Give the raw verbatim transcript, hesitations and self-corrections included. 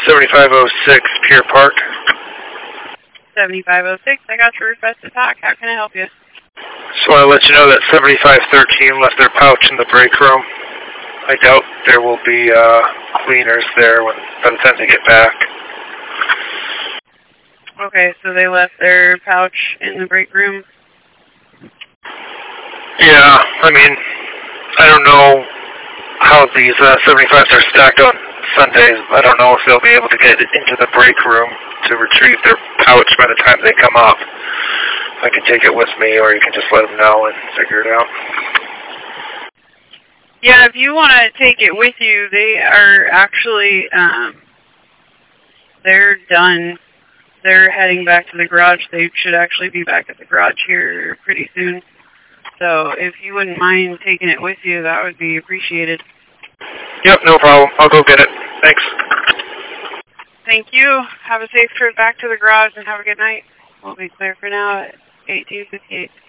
seventy-five oh six Pier Park. seventy-five oh six, I got your request to talk. How can I help you? Just want to let you know that seventy-five thirteen left their pouch in the break room. I doubt there will be uh, cleaners there when by the time they get back. Okay, so they left their pouch in the break room? Yeah, I mean, I don't know how these uh, seventy-fives are stacked on Sundays. I don't know if they'll be able to get it into the break room to retrieve their pouch by the time they come up. I can take it with me, or you can just let them know and figure it out. Yeah, if you want to take it with you, they are actually, um, they're done. They're heading back to the garage. They should actually be back at the garage here pretty soon. So if you wouldn't mind taking it with you, that would be appreciated. Yep, no problem. I'll go get it. Thanks. Thank you. Have a safe trip back to the garage and have a good night. We'll be clear for now at eighteen fifty-eight.